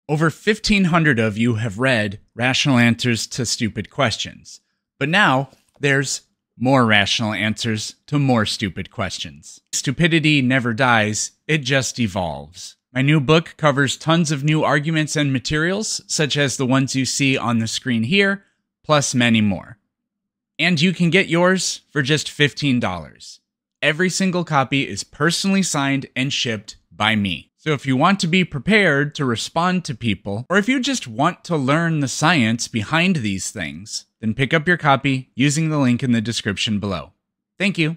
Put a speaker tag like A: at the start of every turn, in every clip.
A: Over 1,500 of you have read Rational Answers to Stupid Questions, but now there's more rational answers to more stupid questions. Stupidity never dies, it just evolves. My new book covers tons of new arguments and materials, such as the ones you see on the screen here, plus many more. And you can get yours for just $15. Every single copy is personally signed and shipped by me. So if you want to be prepared to respond to people, or if you just want to learn the science behind these things, then pick up your copy using the link in the description below. Thank you.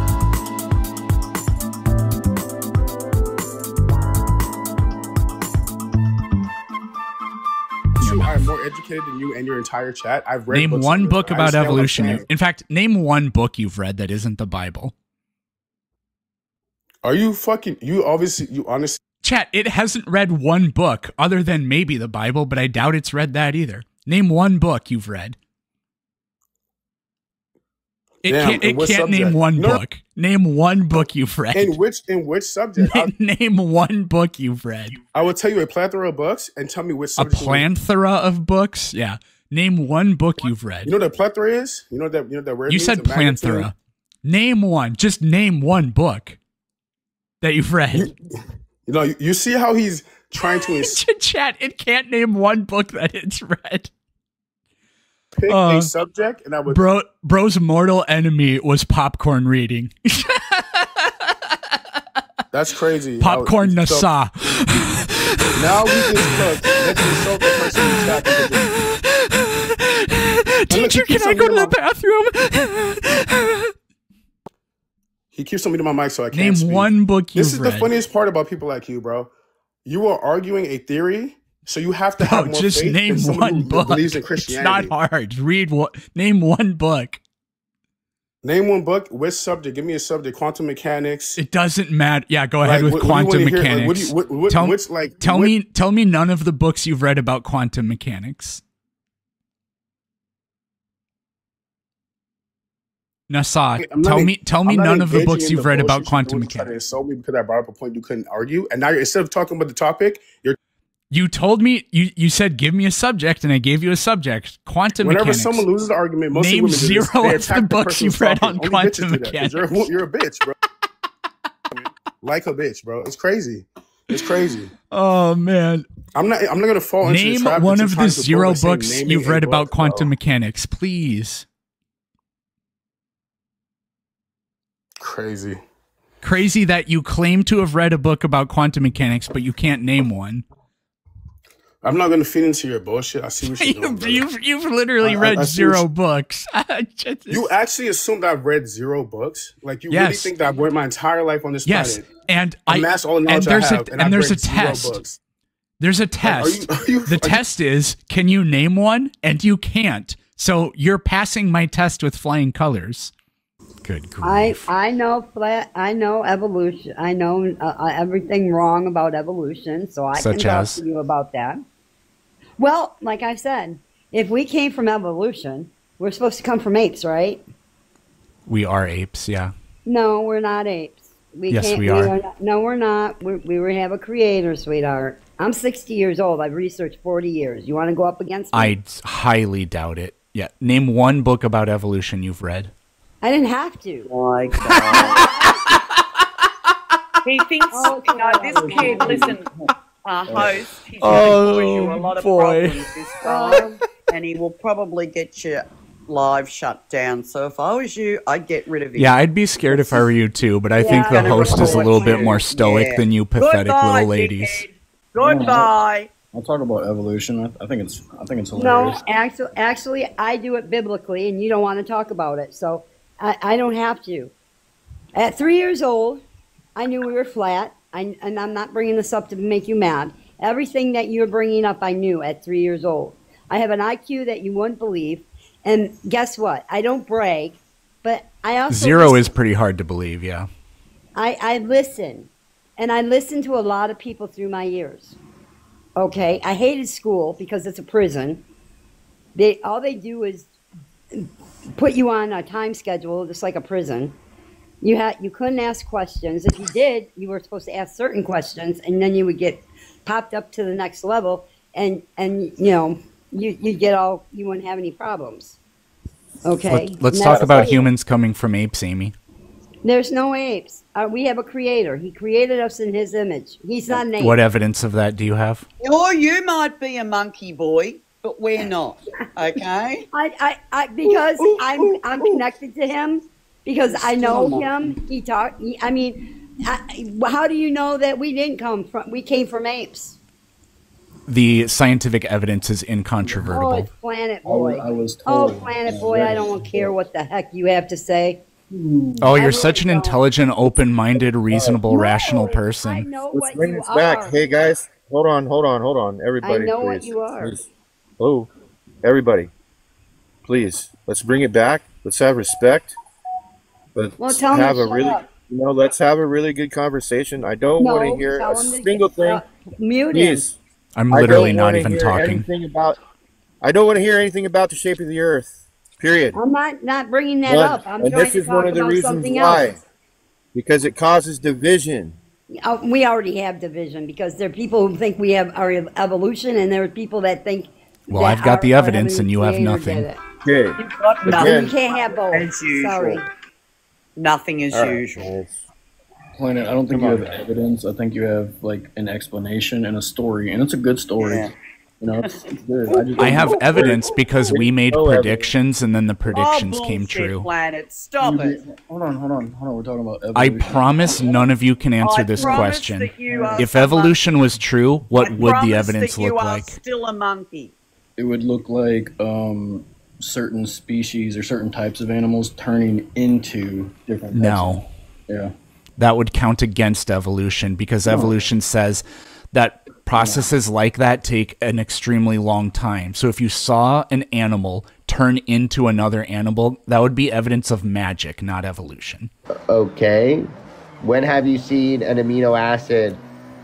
B: I'm more educated than you and your entire chat. I've read
A: Name one book about evolution. In fact, name one book you've read that isn't the Bible.
B: Are you fucking, you honestly.
A: Chat, it hasn't read one book other than maybe the Bible, but I doubt it's read that either. Name one book you've read. It can't name one book. Name one book you've read.
B: In which subject?
A: Name one book you've read.
B: I will tell you a plethora of books and tell me which subject.
A: A plethora of books? Yeah. Name one book you've read.
B: You know what a plethora is? You know that word?
A: You said plethora. Name one. Just name one book that you've read.
B: You see how he's trying to
A: chat, it can't name one book that it's read.
B: Pick a subject and I would
A: bro's mortal enemy was popcorn reading.
B: That's crazy.
A: Popcorn Nasa.
B: Now we just look. Let's insult the person who's talking.
A: Teacher, can I go to the bathroom?
B: He keeps something to my mic so I can't
A: name
B: speak.
A: One book you've read.
B: This is the funniest part about people like you, bro. You are arguing a theory, so you have to have more
A: just
B: faith
A: name
B: than
A: one
B: who
A: book.
B: believes in Christianity.
A: It's not hard. Name one book.
B: Name one book. Which subject? Give me a subject. Quantum mechanics.
A: It doesn't matter. Yeah, go ahead with quantum mechanics. Tell me none of the books you've read about quantum mechanics. Nasad, tell me none of the books you've read about quantum mechanics.
B: Insult me because I brought up a point you couldn't argue, and now instead of talking about the topic,
A: you told me you said give me a subject, and I gave you a subject. Quantum mechanics.
B: Whenever someone loses the argument, most
A: name
B: women
A: zero of the books you've read on quantum mechanics.
B: You're a bitch, bro. Like a bitch, bro. It's crazy. It's crazy.
A: Oh man,
B: I'm not gonna fall into the trap.
A: Name one of the zero books you've read about quantum mechanics, please. Crazy that you claim to have read a book about quantum mechanics, but you can't name one.
B: I'm not going to feed into your bullshit. I see what you're doing.
A: You've literally read zero books.
B: You actually assumed I've read zero books? Like, you really think that I've worked my entire life on this planet?
A: And
B: amassed all the knowledge I have, and
A: there's a test. There's a test. The test is, can you name one? And you can't. So you're passing my test with flying colors. Good grief.
C: I know evolution. I know everything wrong about evolution, so I can talk to you about that. Well, like I said, if we came from evolution, we're supposed to come from apes, right?
A: We are apes, yeah.
C: No, we're not apes.
A: Yes, we are.
C: No, we're not. We have a creator, sweetheart. I'm 60 years old. I've researched 40 years. You want to go up against me?
A: I highly doubt it. Yeah. Name one book about evolution you've read.
C: I didn't have to.
D: Oh my God. He thinks, this kid, listen, host, he's going to cause you a lot of problems, this guy, and he will probably get your live shut down. So if I was you, I'd get rid of him.
A: Yeah, I'd be scared if I were you too, but I think the host is a little bit more stoic than you pathetic little ladies.
D: Goodbye.
E: I'll talk about evolution. I think it's hilarious.
C: No, actually, I do it biblically, and you don't want to talk about it, so I don't have to. At 3 years old, I knew we were flat, and I'm not bringing this up to make you mad. Everything that you're bringing up, I knew at 3 years old. I have an IQ that you wouldn't believe, and guess what? I don't brag, but I also
A: zero is pretty hard to believe. Yeah,
C: I listen, and I listened to a lot of people through my years. Okay, I hated school because it's a prison. All they do is put you on a time schedule, just like a prison. You couldn't ask questions. If you did, you were supposed to ask certain questions, and then you would get popped up to the next level. and you know, you get all, you wouldn't have any problems. Okay.
A: Let's talk about humans coming from apes, Amy.
C: There's no apes. We have a creator. He created us in his image. He's not an ape.
A: What evidence of that do you have?
D: Or you might be a monkey boy, but we're not. Okay.
C: Because I'm connected to him, because I know him. I mean, how do you know that we didn't come from? We came from apes.
A: The scientific evidence is incontrovertible.
C: Oh, it's Planet Boy.
E: I was told.
C: Oh, Planet Boy, I don't care what the heck you have to say.
A: Oh, you're such an intelligent, open-minded, reasonable, rational
C: I
A: person.
C: know
F: Let's
C: what
F: bring
C: you
F: this back.
C: are.
F: Hey guys, hold on, everybody.
C: I know
F: please.
C: what you are.
F: Please. Hello, everybody. Please, let's bring it back. Let's have respect. Let's
C: tell him
F: have
C: to
F: a
C: shut
F: really,
C: up.
F: let's have a really good conversation. I don't want to hear
C: tell
F: a
C: him to
F: single thing.
C: Mute him.
F: Please.
A: I'm
F: I
A: literally
F: don't
A: not
F: wanna
A: even
F: hear
A: talking.
F: anything about. I don't want to hear anything about the shape of the earth. Period.
C: I'm not bringing that up. I'm
F: and
C: trying
F: this
C: to
F: is one
C: talk
F: of the
C: about
F: reasons
C: something
F: why.
C: else.
F: Because it causes division.
C: We already have division, because there are people who think we have our evolution, and there are people that think.
A: Well,
C: that
A: I've got the
C: our
A: evidence, and you have
C: Creator
A: nothing.
C: did it.
F: Okay.
D: You've got
C: You
D: nothing.
C: can't have both.
D: As usual.
C: Sorry.
D: Nothing as
F: All right.
D: usual.
E: Planet, I don't think
F: Come
E: you
F: on,
E: have evidence. I think you have like an explanation and a story, and it's a good story.
D: Yeah.
E: You know, it's good.
A: I have evidence because we made
F: No evidence.
A: predictions, and then the predictions
D: Oh,
A: came
D: bullshit,
A: true.
D: Planet. Stop it.
E: Hold on. We're talking about
A: I
E: evolution.
A: promise none of you can answer
D: I
A: this
D: promise
A: question.
D: that you are
A: If
D: someone-
A: evolution was true, what
D: I
A: would the
D: promise
A: evidence
D: that you
A: look
D: are
A: like?
D: Still a monkey.
E: It would look like certain species or certain types of animals turning into different. types
A: No.
E: of- yeah.
A: That would count against evolution, because evolution says that processes like that take an extremely long time. So if you saw an animal turn into another animal, that would be evidence of magic, not evolution.
G: Okay. When have you seen an amino acid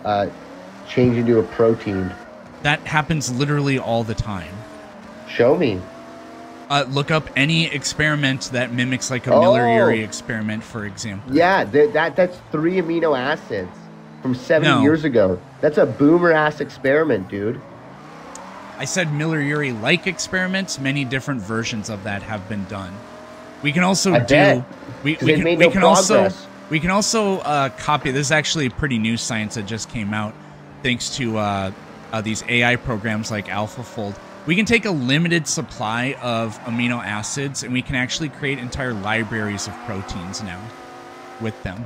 G: change into a protein?
A: That happens literally all the time.
G: Show me.
A: Look up any experiment that mimics like a
G: Oh.
A: Miller-Urey experiment, for example.
G: Yeah, that's 3 amino acids from 70
A: No.
G: years ago. That's a boomer ass experiment, dude.
A: I said Miller-Urey-like experiments. Many different versions of that have been done. We can also
G: I bet.
A: we
G: 'Cause they
A: can
G: made
A: we
G: no
A: can also
G: progress.
A: we can also copy. This is actually pretty new science that just came out, thanks to these AI programs like AlphaFold. We can take a limited supply of amino acids, and we can actually create entire libraries of proteins now with them.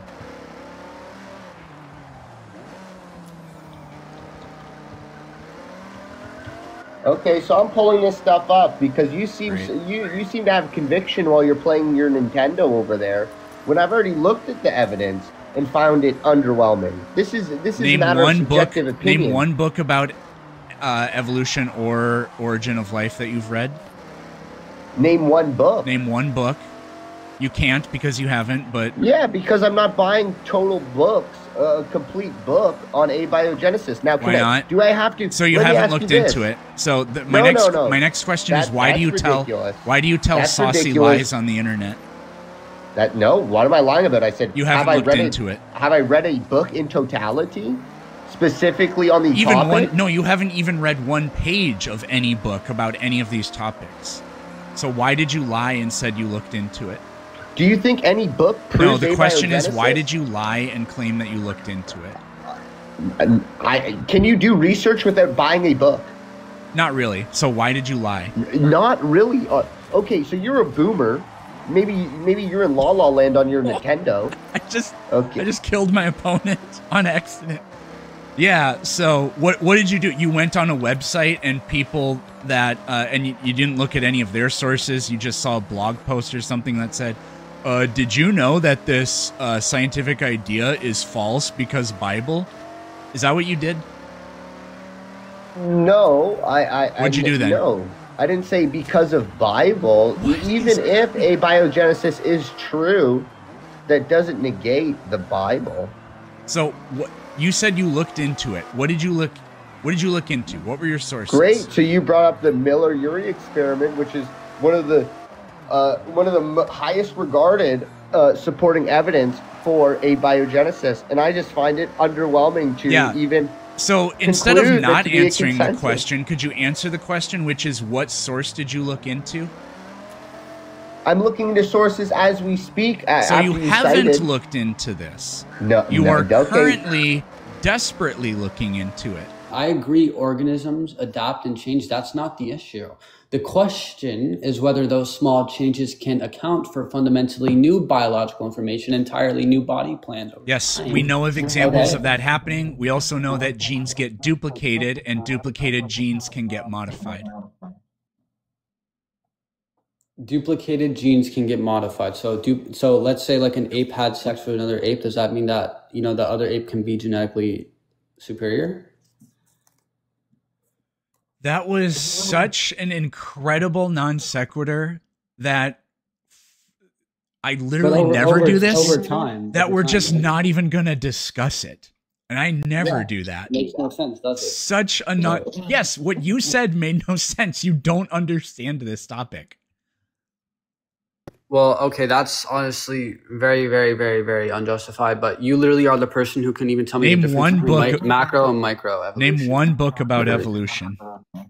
G: Okay, so I'm pulling this stuff up because you seem
A: Great.
G: you seem to have conviction while you're playing your Nintendo over there. When I've already looked at the evidence and found it underwhelming. This is a
A: Name
G: matter of
A: one book.
G: subjective opinion.
A: Name one book about evolution or origin of life that you've read.
G: Name one book.
A: Name one book. You can't because you haven't, but
G: Yeah, because I'm not buying total books, a complete book on abiogenesis. Now,
A: Why not?
G: do I have to?
A: so you
G: let me
A: haven't
G: ask
A: looked
G: you this.
A: into it. So my
G: No.
A: next question is
G: That's
A: why do you
G: ridiculous.
A: tell
G: That's
A: saucy
G: ridiculous.
A: lies on the internet?
G: What am I lying about? I said
A: You haven't
G: have I
A: looked
G: read
A: into it.
G: Have I read a book in totality, specifically on the
A: Even
G: topic?
A: one? No, you haven't even read one page of any book about any of these topics. So why did you lie and said you looked into it?
G: Do you think any book proves
A: No, the question is
G: abiogenesis?
A: why did you lie and claim that you looked into it?
G: Can you do research without buying a book?
A: Not really. So why did you lie?
G: Not really. Okay, so you're a boomer. Maybe you're in La La Land on your Nintendo.
A: I
G: Okay.
A: just killed my opponent on accident. Yeah, so what did you do? You went on a website and people that and you didn't look at any of their sources. You just saw a blog post or something that said, did you know that this scientific idea is false because Bible? Is that what you did?
G: No,
A: What'd you do then?
G: No, I didn't say because of Bible. Even if abiogenesis is true, that doesn't negate the Bible.
A: So what you said you looked into it. What did you look into? What were your sources?
G: Great. So you brought up the Miller-Urey experiment, which is one of the highest regarded supporting evidence for abiogenesis, and I just find it underwhelming to
A: Yeah.
G: even
A: So instead of not answering the question, could you answer the question, which is what source did you look into?
G: I'm looking into sources as we speak.
A: So you haven't looked into this.
G: No,
A: you are currently desperately looking into it.
H: I agree organisms adapt and change. That's not the issue. The question is whether those small changes can account for fundamentally new biological information, entirely new body plans.
A: Yes, we know of examples of that happening. We also know that genes get duplicated and duplicated genes can get modified.
H: Duplicated genes can get modified. So let's say like an ape had sex with another ape. Does that mean that, you know, the other ape can be genetically superior?
A: That was such an incredible non sequitur that I literally never do this. That we're just not even going to discuss it. And I never do that.
H: Makes no sense, does it?
A: Such a not. Yes, what you said made no sense. You don't understand this topic.
H: Well, okay, that's honestly very, very, very, very unjustified. But you literally are the person who can even tell me the difference between macro and micro evolution.
A: Name one book about evolution.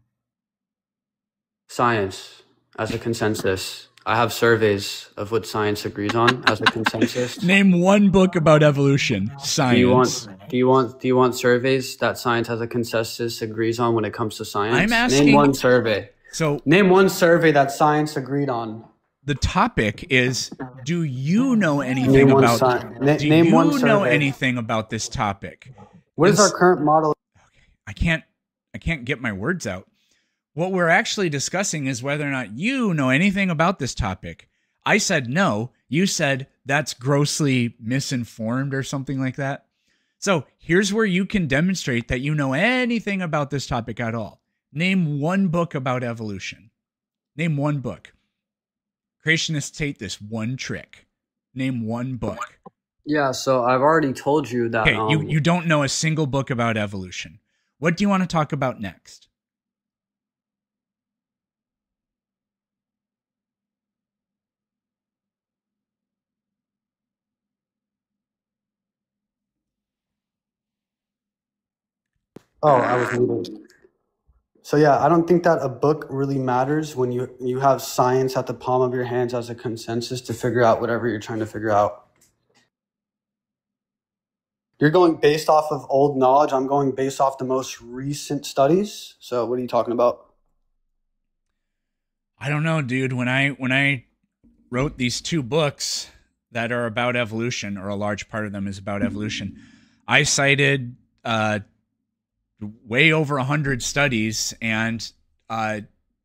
H: Science, as a consensus. I have surveys of what science agrees on as a consensus.
A: Name one book about evolution. Science.
H: Do you want surveys that science as a consensus agrees on when it comes to science?
A: I'm asking.
H: Name one survey.
A: So
H: name one survey that science agreed on.
A: The topic is: do you know anything about? Do you know anything about this topic?
H: What is our current model?
A: Okay, I can't get my words out. What we're actually discussing is whether or not you know anything about this topic. I said no. You said that's grossly misinformed or something like that. So here's where you can demonstrate that you know anything about this topic at all. Name one book about evolution. Name one book. Creationists hate this one trick. Name one book.
H: Yeah, so I've already told you that.
A: Okay, you don't know a single book about evolution. What do you want to talk about next?
H: Oh, I was muted. So yeah, I don't think that a book really matters when you have science at the palm of your hands as a consensus to figure out whatever you're trying to figure out. You're going based off of old knowledge. I'm going based off the most recent studies. So what are you talking about?
A: I don't know, dude. When I wrote these two books that are about evolution, or a large part of them is about evolution, I cited way over 100 studies, and I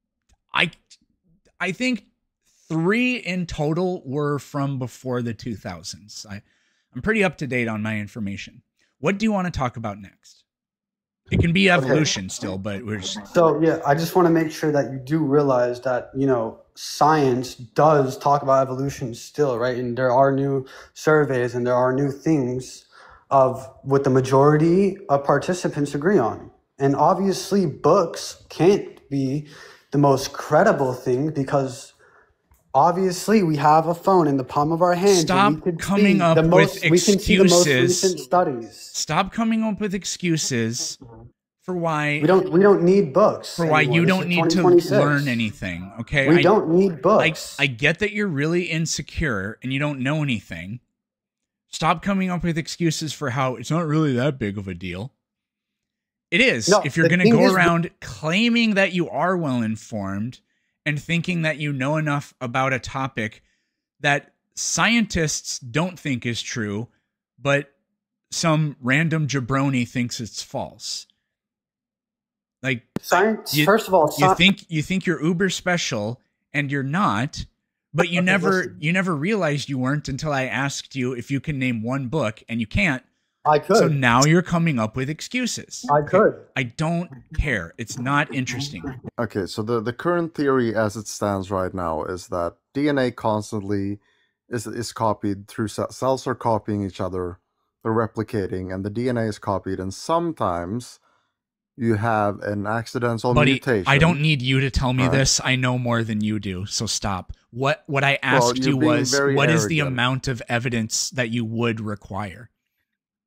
A: think 3 in total were from before the 2000s. I'm pretty up to date on my information. What do you want to talk about next? It can be evolution still, but we're just...
H: So yeah, I just want to make sure that you do realize that, you know, science does talk about evolution still, right? And there are new surveys and there are new things of what the majority of participants agree on. And obviously books can't be the most credible thing because obviously we have a phone in the palm of our hand.
A: Stop coming up with excuses.
H: We can see the most recent studies.
A: Stop coming up with excuses for why
H: we don't need books.
A: For why you don't need to learn anything. Okay.
H: We don't need books.
A: I get that you're really insecure and you don't know anything. Stop coming up with excuses for how it's not really that big of a deal. It is. No, if you're going to go around claiming that you are well informed and thinking that you know enough about a topic that scientists don't think is true, but some random jabroni thinks it's false. Like
H: science, first of all,
A: you think you're uber special and you're not. But you never realized you weren't until I asked you if you can name one book, and you can't.
H: I could.
A: So now you're coming up with excuses.
H: I could.
A: I don't care. It's not interesting.
I: Okay, so the current theory as it stands right now is that DNA constantly is copied through cells are copying each other, they're replicating, and the DNA is copied, and sometimes you have an accidental mutation.
A: I don't need you to tell me this. I know more than you do, so stop. What I asked you was, what is the amount of evidence that you would require?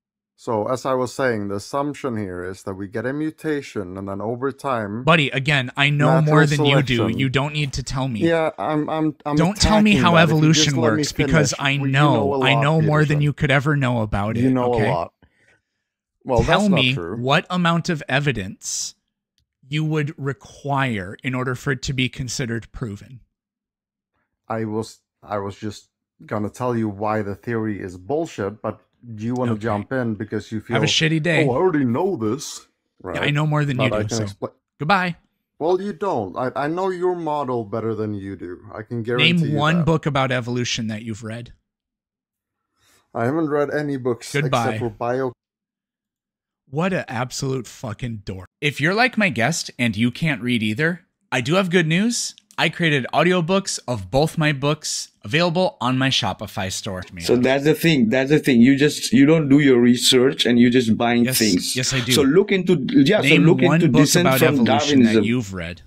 I: So as I was saying, the assumption here is that we get a mutation, and then over time,
A: buddy, again, I know more than you do. You don't need to tell me.
I: Yeah, I'm
A: don't tell me how evolution works, because I know more than you could ever know about it.
I: You know
A: okay?
I: a lot. Well,
A: tell
I: that's
A: me
I: not true.
A: What amount of evidence you would require in order for it to be considered proven.
I: I was just gonna tell you why the theory is bullshit, but do you want to jump in because you feel
A: have a shitty day?
I: Oh, I already know this. Right?
A: Yeah, I know more than you do. So. Goodbye.
I: Well, you don't. I know your model better than you do. I can guarantee you.
A: Name one book about evolution that you've read.
I: I haven't read any books except for bio.
A: What an absolute fucking dork. If you're like my guest and you can't read either, I do have good news. I created audiobooks of both my books available on my Shopify store.
J: So that's the thing. You don't do your research and you just buying things.
A: Yes, I do.
J: So look into
A: Name one book
J: Descent
A: about
J: from
A: evolution
J: Darwinism
A: that you've read.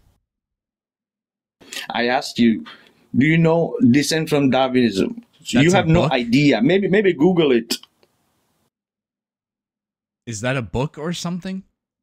J: I asked you, do you know Descent from Darwinism? You have no idea. Maybe Google it.
A: Is that a book or something?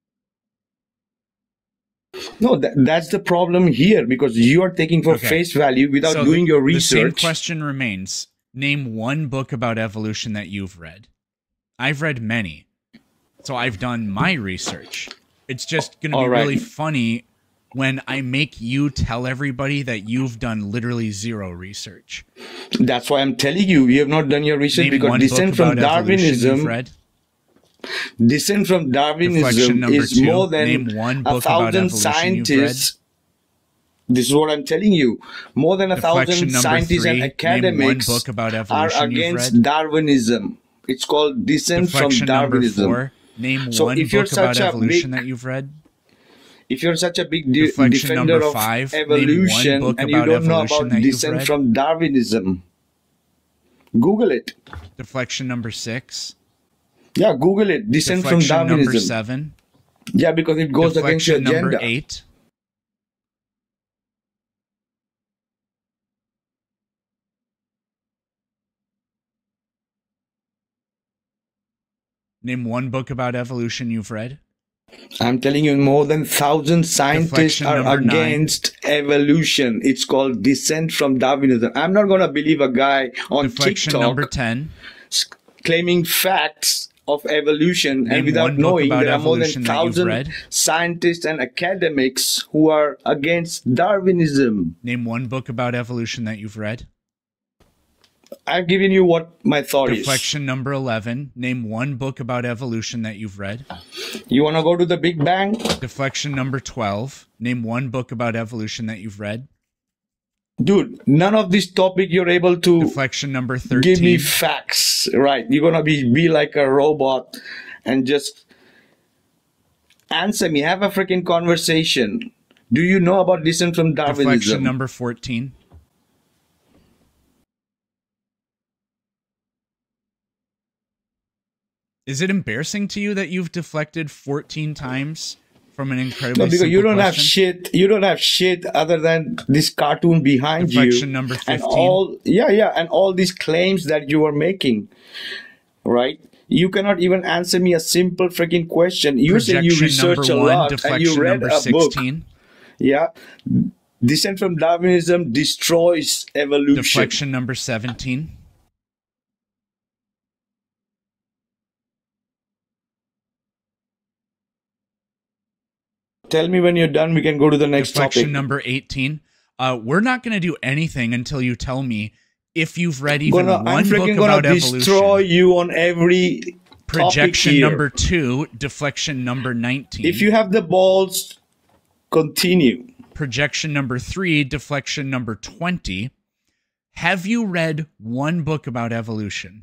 J: No, that's the problem here, because you are taking for face value without doing your research.
A: The same question remains. Name one book about evolution that you've read. I've read many. So I've done my research. It's just going to be really funny when I make you tell everybody that you've done literally zero research.
J: That's why I'm telling you, you have not done your research.
A: Name
J: because Descent from Darwinism... Descent from Darwinism is more than 1,000 scientists. This is what I'm telling you. More than 1,000 scientists and academics are against Darwinism. It's called Descent from Darwinism.
A: Name one book about evolution that you've read.
J: If you're such a big defender of evolution and you don't know about Descent from Darwinism, Google it.
A: Deflection number 6.
J: Yeah, Google it. Descent from Darwinism.
A: Number 7.
J: Yeah, because it goes against your agenda.
A: Number 8. Name one book about evolution you've read.
J: I'm telling you, more than 1,000 scientists are against evolution. It's called Descent from Darwinism. I'm not going to believe a guy on TikTok
A: number 10.
J: Claiming facts of evolution and without knowing there are more than 1,000 scientists and academics who are against Darwinism.
A: Name one book about evolution that you've read.
J: I've given you what my thought is.
A: Deflection number 11. Name one book about evolution that you've read.
J: You want to go to the Big Bang?
A: Deflection number 12. Name one book about evolution that you've read.
J: Dude, none of this topic you're able to
A: deflection number 13.
J: Give me facts, right? You're gonna be like a robot and just answer me. Have a freaking conversation. Do you know about Descent from Darwinism?
A: Deflection number 14. Is it embarrassing to you that you've deflected 14 times? From an incredibly
J: because you don't have shit. You don't have shit other than this cartoon behind
A: Deflection
J: you.
A: Number 15.
J: And all these claims that you are making, right? You cannot even answer me a simple freaking question. You say you research a lot and you read a book. Yeah, Descent from Darwinism destroys evolution.
A: Deflection number 17.
J: Tell me when you're done. We can go to the next
A: Deflection
J: topic.
A: number 18. We're not going to do anything until you tell me if you've read even one book about evolution. I'm freaking gonna
J: destroy you on every
A: projection
J: topic here.
A: Number 2. Deflection number 19.
J: If you have the balls, continue.
A: Projection number 3. Deflection number 20. Have you read one book about evolution?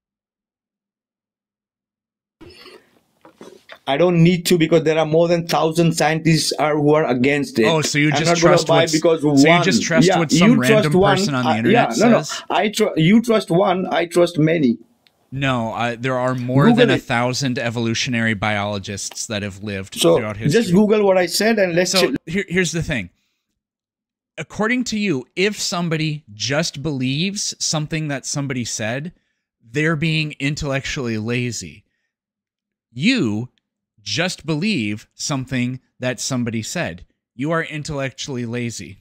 J: I don't need to because there are more than 1,000 scientists who are against it.
A: Oh, so you just trust what some random person on the internet says?
J: You trust one, I trust many.
A: No, there are more than 1,000 evolutionary biologists that have lived throughout history.
J: Just Google what I said and let's...
A: So here's the thing. According to you, if somebody just believes something that somebody said, they're being intellectually lazy. You just believe something that somebody said. You are intellectually lazy.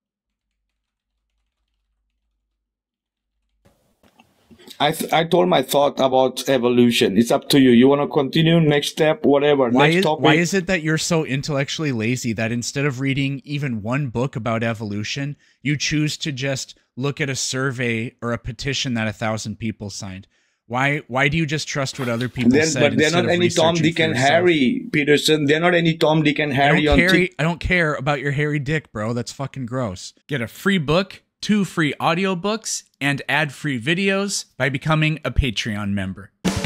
J: I told my thought about evolution. It's up to you. You want to continue? Next step, whatever. Next topic.
A: Why is it that you're so intellectually lazy that instead of reading even one book about evolution, you choose to just look at a survey or a petition that 1,000 people signed? Why do you just trust what other people said?
J: But they're not any Tom, Dick, and Harry, Peterson. They're not any Tom, Dick, and Harry.
A: I don't care about your hairy dick, bro. That's fucking gross. Get a free book, 2 free audiobooks, and ad-free videos by becoming a Patreon member.